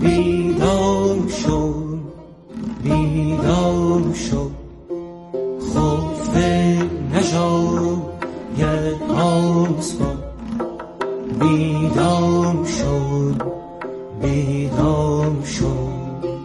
بیدار شو بیدار شو خفته نشاید آسمان بیدار شو بیدار شو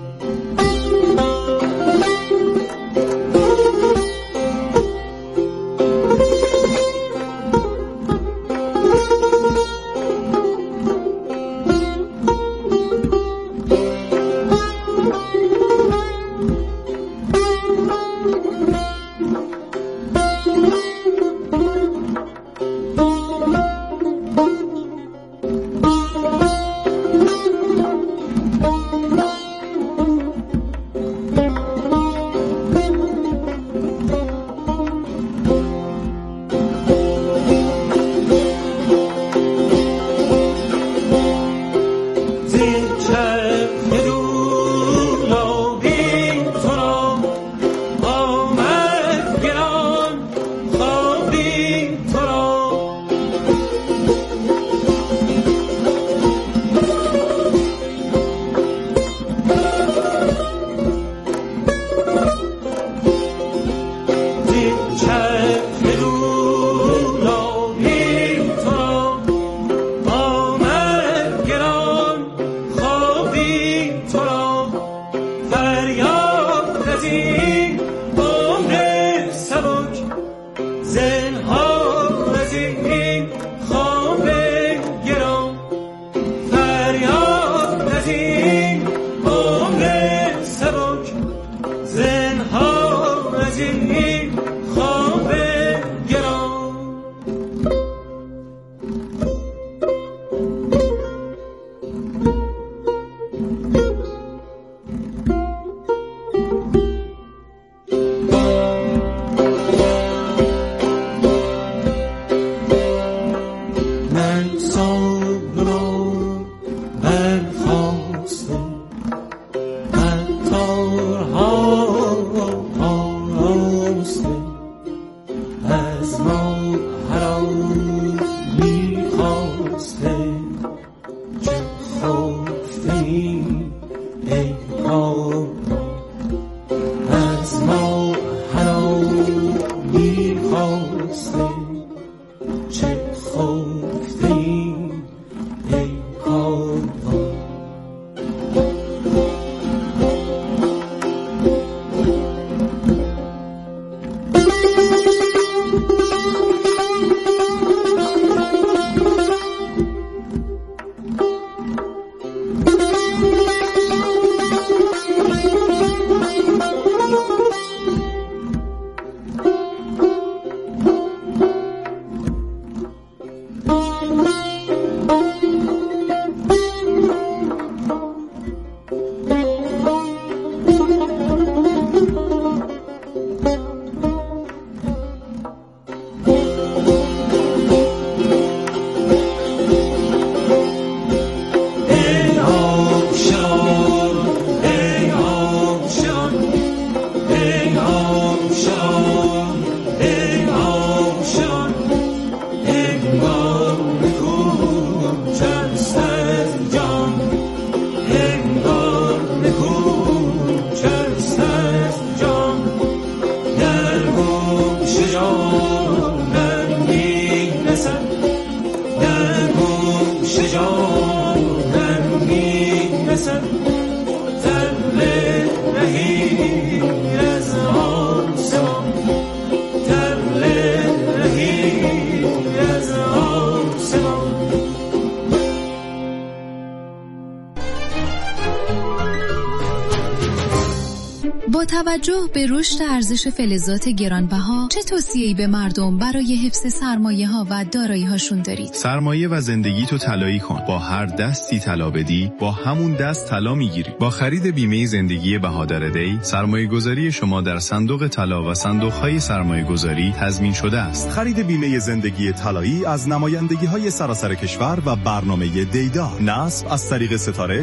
با توجه به رشد ارزش فلزات گرانبها چه توصیه‌ای به مردم برای حفظ سرمایه‌ها و دارایی‌هاشون دارید؟ سرمایه و زندگی تو طلایی کن. با هر دستی طلا بدی، با همون دست طلا میگیری. با خرید بیمه زندگی بهادر دی، سرمایه‌گذاری شما در صندوق طلا و صندوق‌های سرمایه‌گذاری تضمین شده است. خرید بیمه زندگی طلایی از نمایندگی‌های سراسر کشور و برنامه دیدار. نصب از طریق ستاره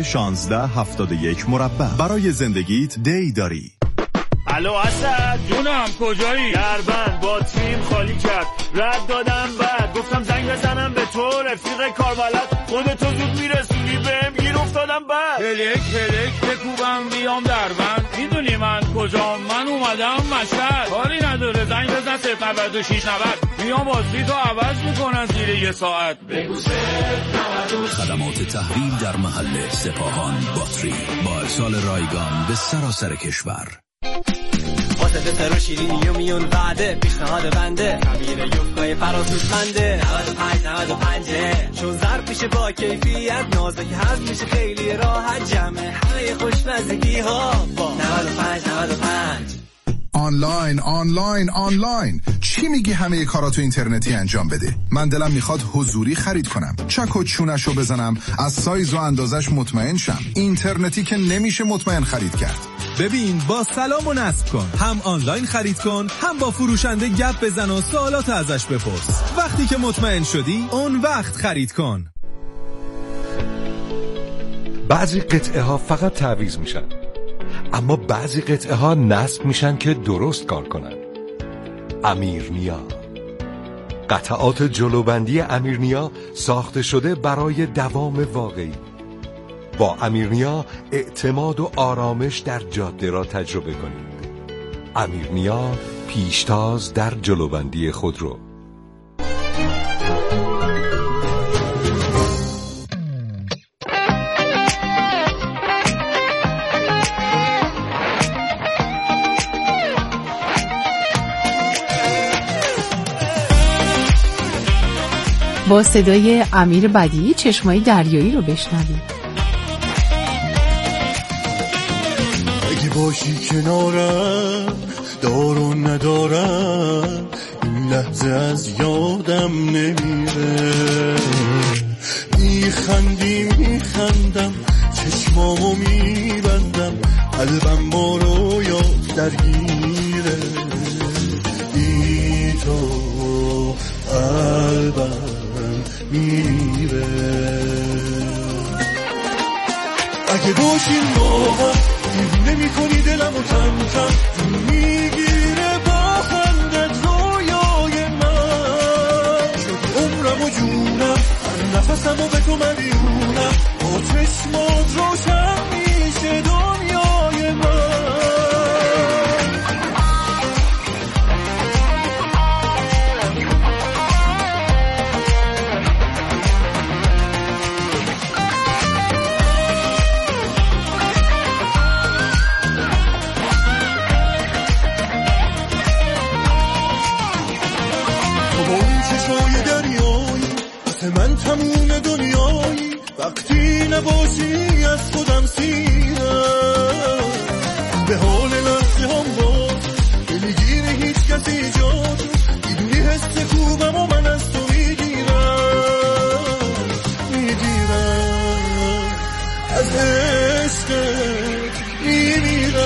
1671 مربع. برای زندگیت دی داری. الو اسد جونم، کجایی؟ دربند باتریم خالی کرد، رد دادم بعد گفتم زنگ بزنم به تو رفیق کاربلد، خودتو زود میرسونی بهم گیر افتادم حالم بد. هلک هلک بکوبم بیام در بند. میدونی من کجام؟ من اومدم مشهد. کاری نداره زنگ بزن 096 90. میام بازی تو عوض میکنن زیر یه ساعت. خدمات تحویل در محل سپاهان باتری با ارسال رایگان به سراسر کشور. واسه دسر و شیرینی و میون وعده پیشنهاد بنده خمیر یوفقای فراسودمنده 95 چون ظرف میشه با کیفیت نازک هضم میشه خیلی راحت جمع همه خوشمزگی ها با 95 آنلاین چی میگی همه کاراتو اینترنتی انجام بده؟ من دلم میخواد حضوری خرید کنم، چک و چونشو بزنم، از سایز و اندازش مطمئن شم. اینترنتی که نمیشه مطمئن خرید کرد. ببین با سلام و نصب کن، هم آنلاین خرید کن، هم با فروشنده گپ بزن و سوالات ازش بپرس. وقتی که مطمئن شدی اون وقت خرید کن. بعضی قطعه ها فقط تعویض میشن، اما بعضی قطعه ها نصب میشن که درست کار کنن. امیرنیا، قطعات جلوبندی امیرنیا ساخته شده برای دوام واقعی. با امیرنیا اعتماد و آرامش در جاده را تجربه کنید. امیرنیا، پیشتاز در جلوبندی خودرو. با صدای امیر بدیعی چشمای دریایی رو بشنوید. اگه باشی کنارم دار و ندارم این لحظه از یادم نمیره. میخندم چشمامو میبندم قلبم با رویات درگیره. بی تو قلبم میره. اگه باشیم با هم نمی کنی دلمو کم کم میگیره با خندت رویای من. شد عمرم و جونم هر نفسمو به تو مدیونم. با چشمات روشن میشه دنیای من. من تموم دنیایی وقتی نباشی از خودم سیرم. به حال لحظه هم باز دلگیر هیچ کسی جاد میدونی حس خوبم و من از تو میگیرم از عشقت میمیرم.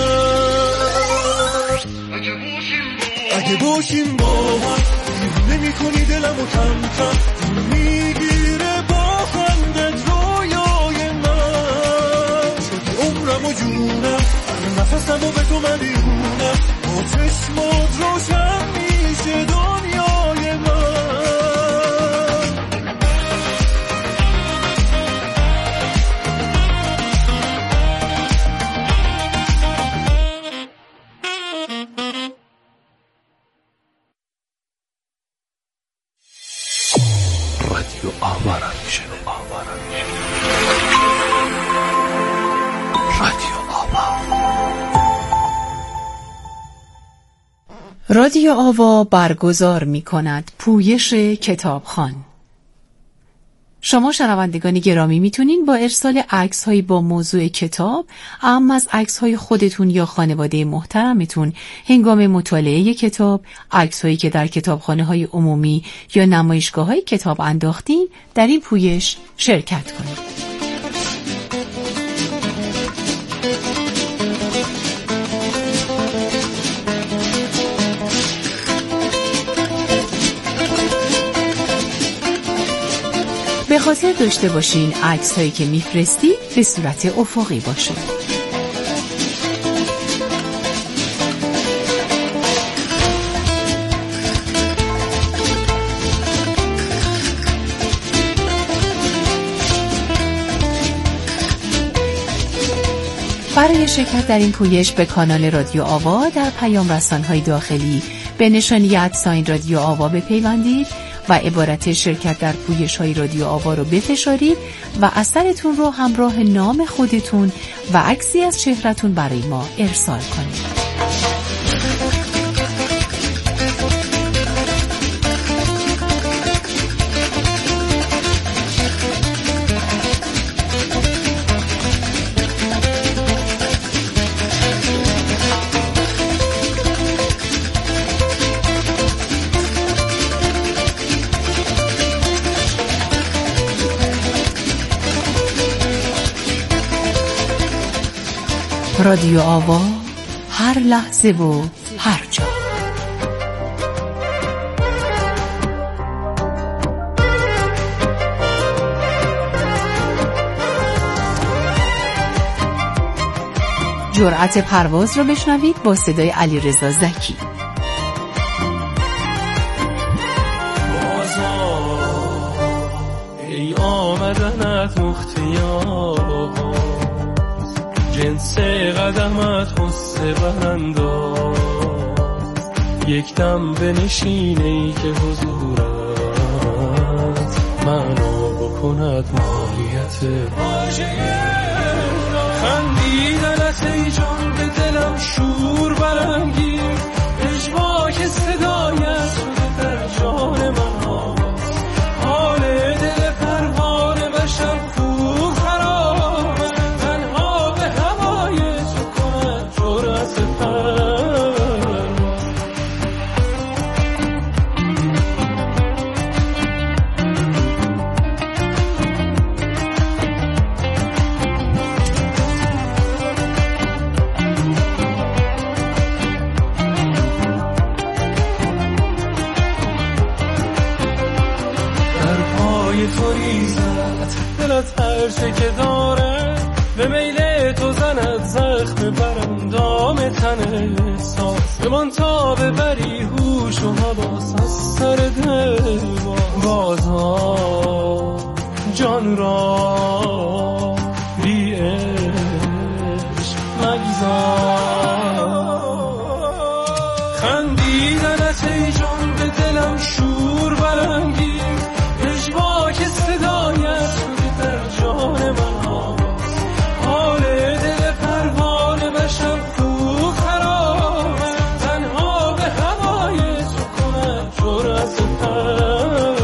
اگه باشیم با هم نمی کنی دلمو کم کم میگیره با خندت رویای من. شدی عمرم و جونم هر نفسمو به تو مدیونم. با چشمات روشن میشه دنیای من. رادیو آوارم میشه. رادیو آوا برگزار می کند پویش کتابخوان. شما شنوندگان گرامی میتونین با ارسال عکس‌هایی با موضوع کتاب، اما از عکس‌های خودتون یا خانواده محترمتون هنگام مطالعه کتاب، عکس‌هایی که در کتابخانه‌های عمومی یا نمایشگاه‌های کتاب انداختین، در این پویش شرکت کنید. به خاطر داشته باشین عکس هایی که میفرستی به صورت افقی باشه. برای شرکت در این پویش به کانال رادیو آوا در پیام رسان‌های داخلی به نشانی @ رادیو آوا بپیوندید و عبارت شرکت در پویش‌های رادیو آوا رو بفشارید و اثرتون رو همراه نام خودتون و عکسی از چهره‌تون برای ما ارسال کنید. رادیو آوا، هر لحظه و هر جا. جرأت پرواز رو بشنوید با صدای علیرضا زکی. ای آمدنت مختیار، جنس قدمت غصه برانداز، یک دم بنشین ای که حضورت معنا بکند ماهیت خندیدنت ای جان به دلم شور برانگیخت، اجواک صدایت شده در جان من آواز، حال دل پروانه و شب خوب خراب، تنها به هوای تو کند جرأت پرواز. دلت هرچه که داره به میل تو زند، زخم براندام تن احساس بمان تا ببری هوش و حواس از سر دل بازا جان را بی عشق مگذار. خندیدنت ای جان به دلم شور برانگیخت، اجواک صدایت شده در جان من آواز، حال دل پروانه و شب خوب خراب، تنها به هوای تو کند جرأت پرواز.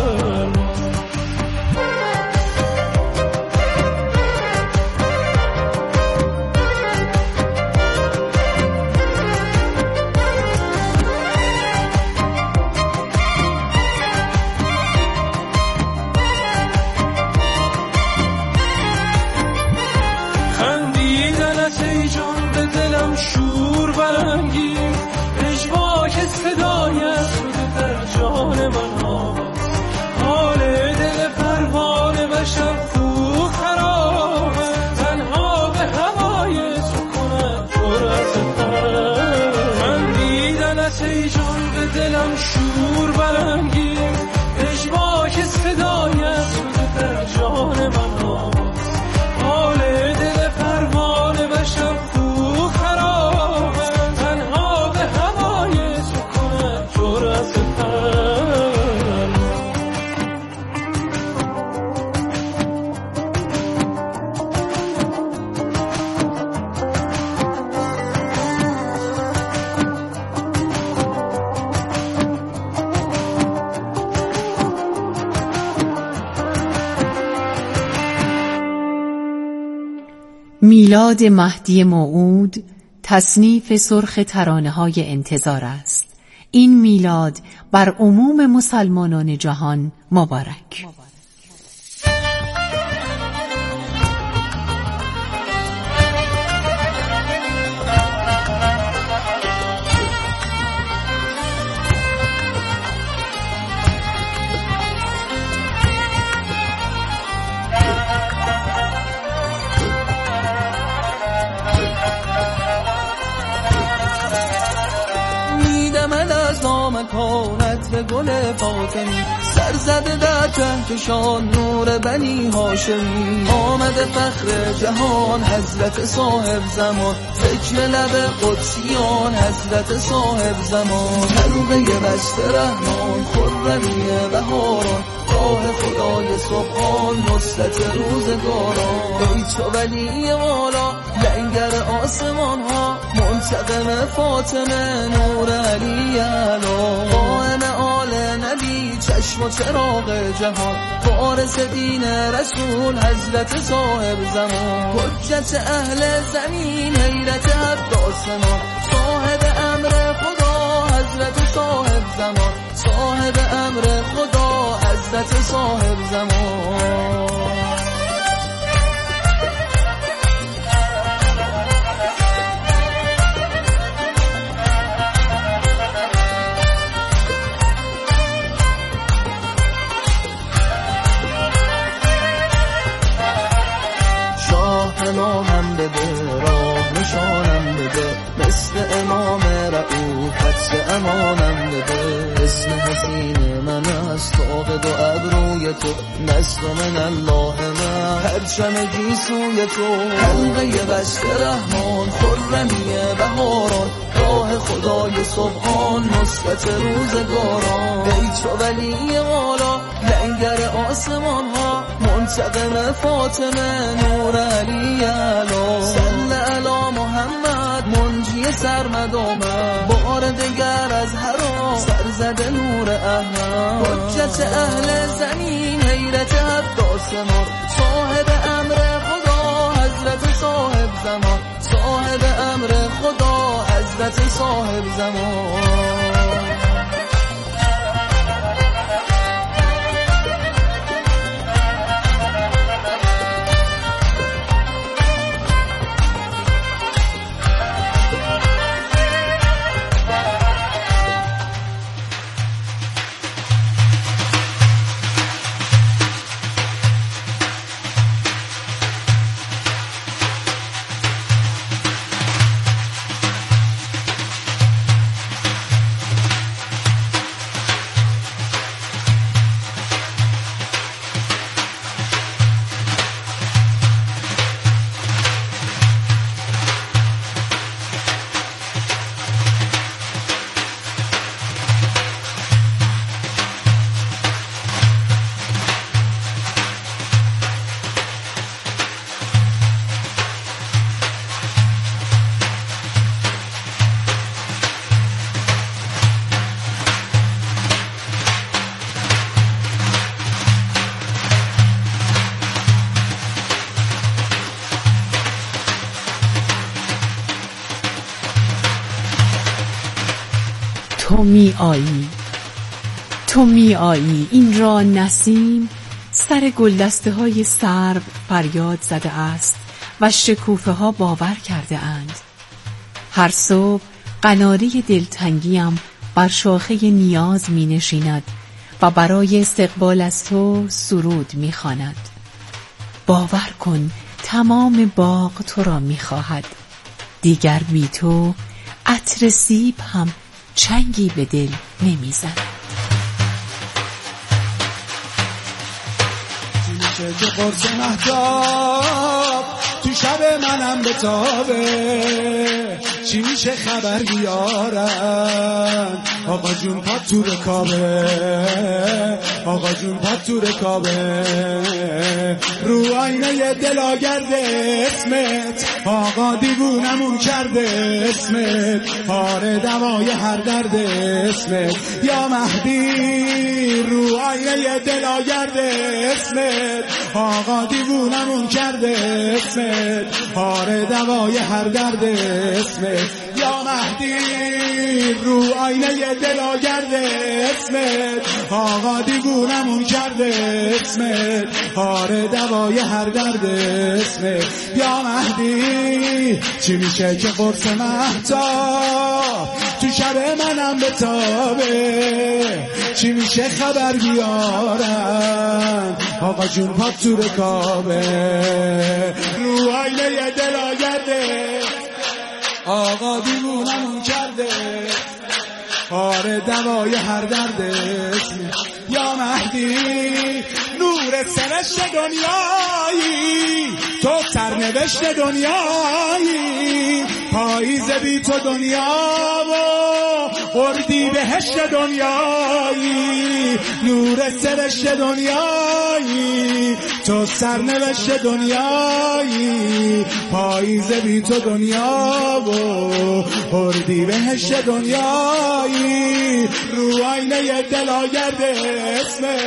شور برانگیخت، اجواک صدایت شده در جان من آواز، حال دل پروانه و شب خوب خراب، تنها به هوای تو کند جرأت پرواز. خندیدنت ای جان به دلم شور برانگیخت، اجواک صدایت شده در جان من آواز، حال دل پروانه و شب خوب خراب، تنها به هوای تو کند جرأت پرواز. میلاد مهدی موعود تصنیف سرخ ترانه‌های انتظار است. این میلاد بر عموم مسلمانان جهان مبارک. مکانت به گل فاطمی، سرزده در کهکشان نور بنی هاشمی. آمده فخر جهان حضرت صاحب زمان، ذکر لب قدسیان حضرت صاحب زمان. حلقه بست رحمان خرمی بهاران، راه خدای سبحان نصرت روزگاران. ای تو ولی والا لنگر آسمان ها، منتقم فاطمه نور علی علا. قائم آل نبی چشم و چراغ جهان، وارث دین رسول حضرت صاحب زمان. حجت اهل زمین حیرت عباسمان، صاحب امر خدا حضرت صاحب زمان. صاحب امر خدا حضرت صاحب زمان. امامم بده راه نشانم بده، مثل امام رعوف حدس امانم بده. اسم حسین من است طاق دو ابروی تو، نزد من الله من پرچم گیسوی تو. حلقه بست رحمان خرمی بهاران، راه خدای سبحان نصرت روزگاران. ای تو ولی والا لنگر آسمان ها، منتقم فاطمه نور علی علا. صل علی محمد منجی سرمد آمد، بار دگر از حرام سرزده نور احمد. حجت اهل زمین حیرت عباسمان، صاحب امر خدا حضرت صاحب زمان. صاحب امر خدا حضرت صاحب زمان. تو می آیی این را نسیم، سر گلدسته های سرو فریاد زده است و شکوفه ها باور کرده اند. هر صبح قناری دلتنگیم بر شاخه نیاز می نشیند و برای استقبال از تو سرود می خواند. باور کن تمام باغ تو را می خواهد، دیگر بی تو عطر سیب هم چنگی به دل نمیزند. چی میشه که قرص مهتاب تو شب منم بتابه، چی میشه خبر بیارن آقا جون پا تو رکابه، آقا جون پا تو رکابه. رو آینه دلاگرد اسمت آقا دیوونمون کرده اسمت، آره دوای هر درد اسمت یا مهدی. رو آینه دلاگرد اسمت آقا دیوونمون کرده اسمت، آره دوای هر درد اسمت یا مهدی. رو آینه دلاگرد اسمت آقا دیوونمون کرده اسمت، آره دوای هر درد اسمت یا مهدی. چی میشه که قرص مهتاب تو شب منم بتابه، چی میشه خبر بیارن آقا جون پا تو رکابه. رو آینه دلاگرده آقا دیوونمون کرده آره دوای هر درد اسمی یا مهدی نور سرشت دنیایی تو سرنوشت دنیایی پاییز بی تو دنیا و اردی بهشت دنیایی نور سرشت دنیایی تو سرنوشت دنیایی پاییز بی تو دنیا و اردی بهشت دنیایی رو آینه دلاگرد اسمه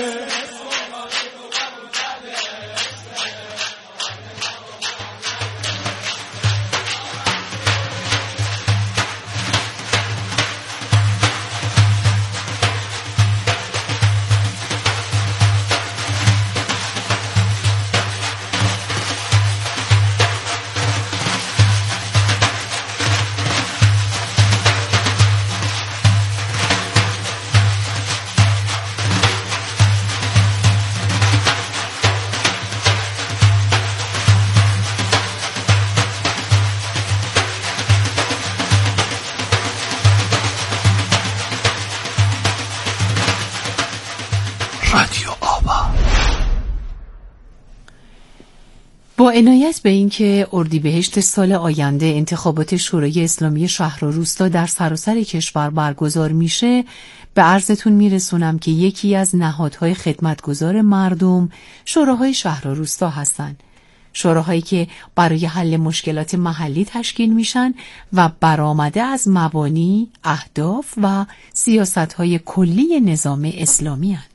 با عنایت به اینکه اردیبهشت سال آینده انتخابات شورای اسلامی شهر و روستا در سراسر کشور برگزار میشه، به عرضتون میرسونم که یکی از نهادهای خدمتگزار مردم شوراهای شهر و روستا هستن. شوراهایی که برای حل مشکلات محلی تشکیل میشن و برآمده از مبانی، اهداف و سیاستهای کلی نظام اسلامی هستند.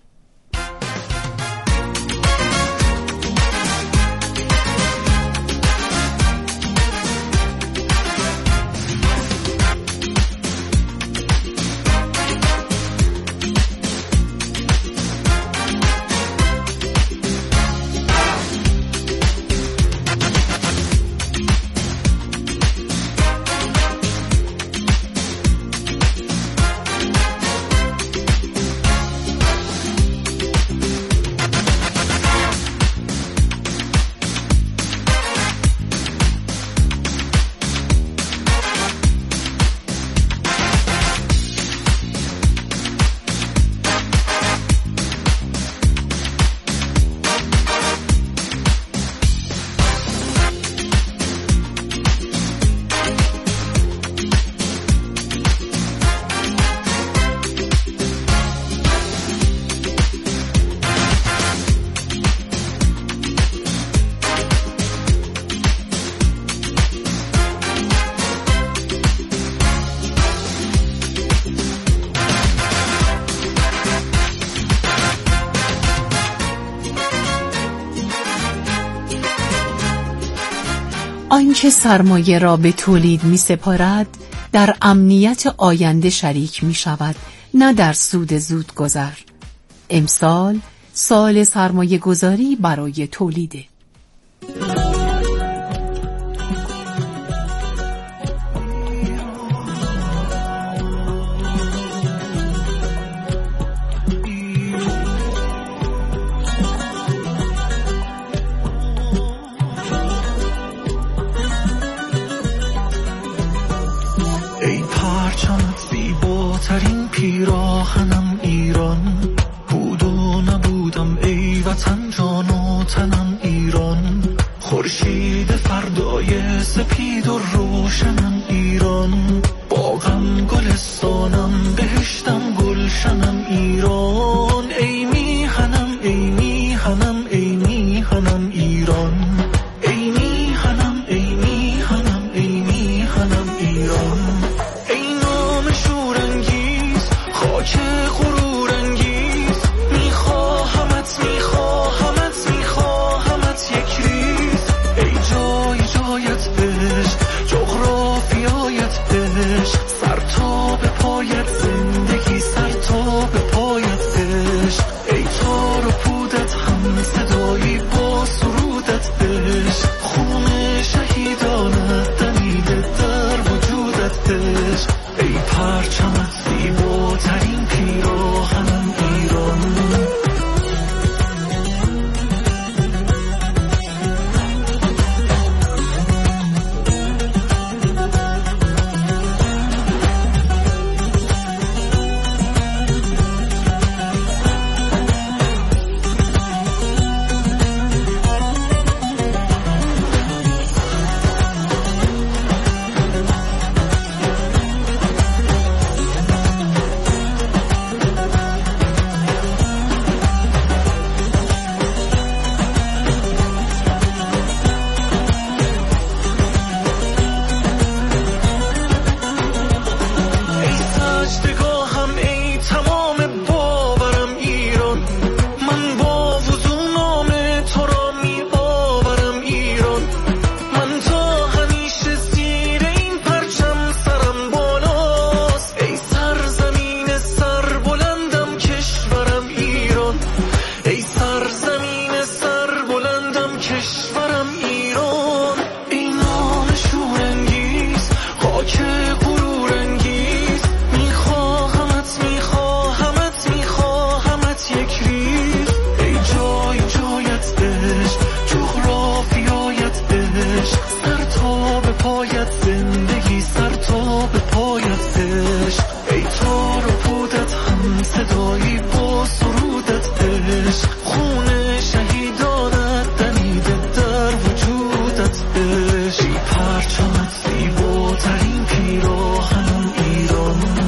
آنچه سرمایه را به تولید می سپارد در امنیت آینده شریک می شود، نه در سود زود گذر. امسال سال سرمایه گذاری برای تولیده. ترین پیراهنم ایران بود و نبودم، ای وطن جان و تنم ایران. خورشید فردای سپید و روشنم ایران، باغم گلستانم بهشتم گلشنم ایران. ای میهنم ای میهنم ای میهنم ایران، ای میهنم ای میهنم ای میهنم ایران. خاک غرورانگیز میخواهمت میخواهمت میخواهمت یک ریز، ای جای جایت بهشت جغرافیایت بهشت. پایت زندگی سر تا به پایت عشق، ای تار و پودت هم صدایی با سرودت عشق، خون شهیدانت دمیده در وجودت عشق، ای پرچمت زیباترین پیراهن ایران.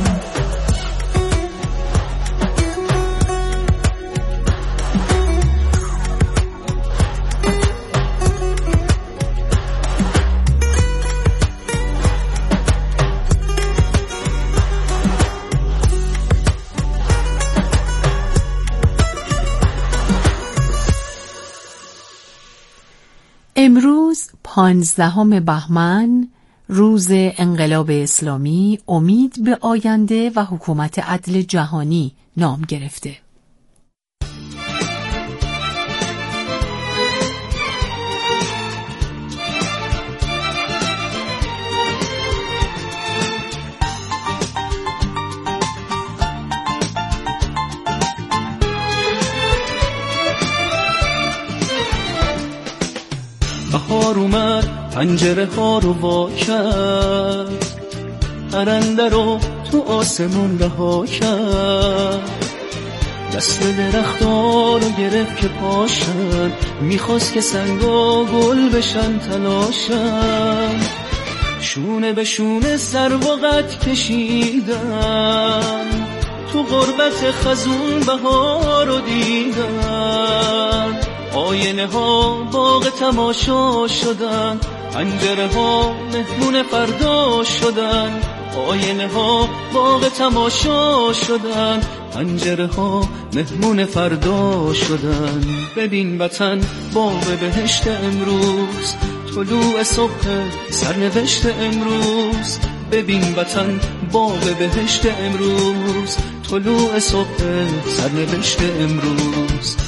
امروز 15 بهمن روز انقلاب اسلامی امید به آینده و حکومت عدل جهانی نام گرفته. بهار اومد پنجره ها رو وا کرد، پرنده رو تو آسمون رها کرد، دست درختان رو گرفت که پاشن، میخواست که سنگا گل بشن تلاشن، شونه به شونه سر وقت کشیدن، تو غربت خزون بهار رو دیدن، آینه ها باغ تماشا شدن، پنجره ها مهمون فردا شدن، آینه ها باغ تماشا شدن، پنجره ها مهمون فردا شدن. ببین وطن باغ بهشت امروز، طلوع صبح سرنوشت امروز، ببین وطن باغ بهشت امروز، طلوع صبح سرنوشت امروز.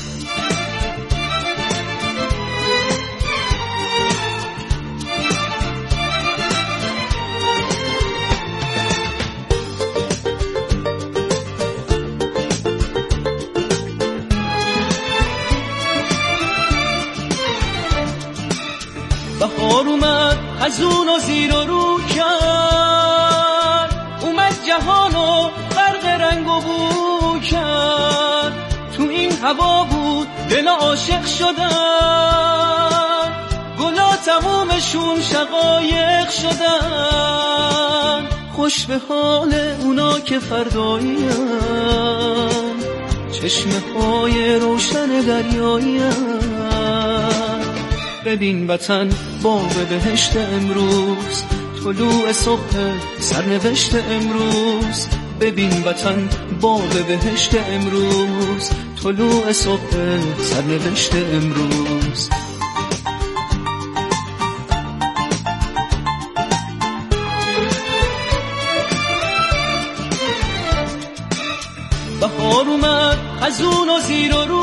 بهار اومد حزون و زیر و رو کرد، اومد جهانو غرق رنگ و بو کرد، تو این هوا بود دل عاشق شدن، گلا تمومشون شقایق شدن، خوش به حال اونا که فردایین، چشمه های روشن دریایین. ببین وطن باغ بهشت امروز، طلوع صبح سرنوشت امروز، ببین وطن باغ بهشت امروز، طلوع صبح سرنوشت امروز. بهار اومد حزون و زیر و رو